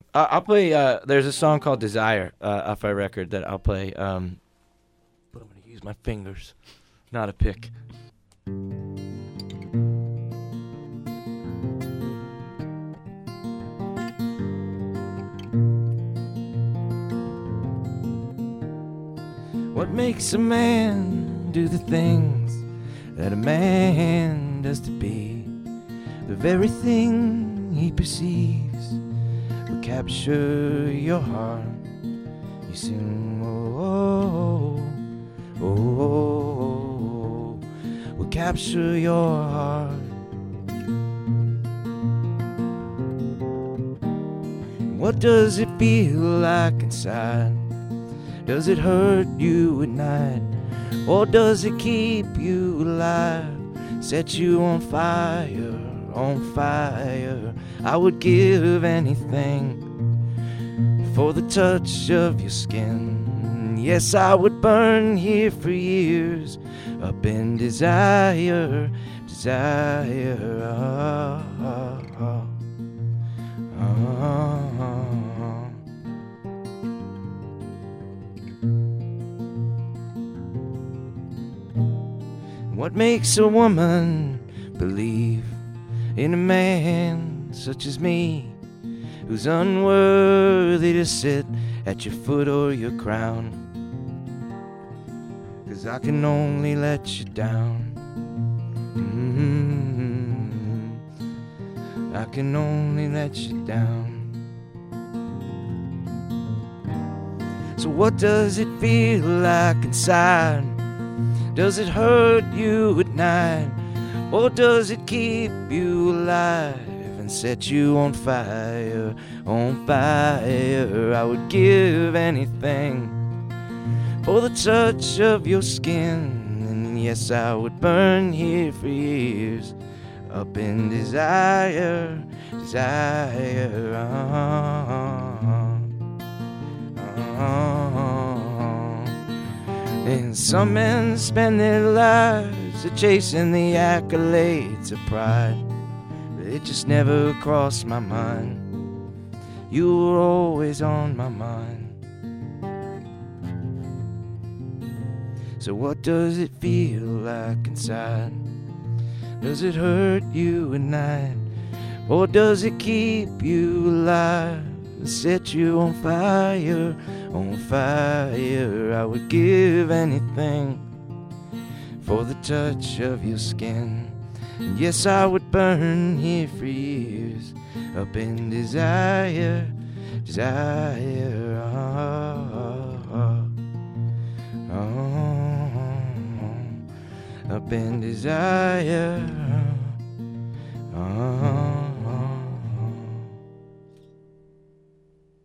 I'll play. There's a song called "Desire" off our record that I'll play. But I'm gonna use my fingers, not a pick. What makes a man do the things that a man does to be? The very thing he perceives will capture your heart. You sing, oh, oh, oh, oh, will capture your heart. What does it feel like inside? Does it hurt you at night? Or does it keep you alive? Set you on fire, on fire. I would give anything for the touch of your skin. Yes, I would burn here for years, up in desire, desire. What makes a woman believe in a man such as me, who's unworthy to sit at your foot or your crown? 'Cause I can only let you down. I can only let you down. So what does it feel like inside? Does it hurt you at night? Or does it keep you alive and set you on fire, on fire? I would give anything for the touch of your skin. And yes, I would burn here for years, up in desire, desire. And some men spend their lives chasing the accolades of pride, but it just never crossed my mind. You were always on my mind. So what does it feel like inside? Does it hurt you at night? Or does it keep you alive? Set you on fire, on fire. I would give anything for the touch of your skin. And yes, I would burn here for years, up in desire, desire. Up in desire.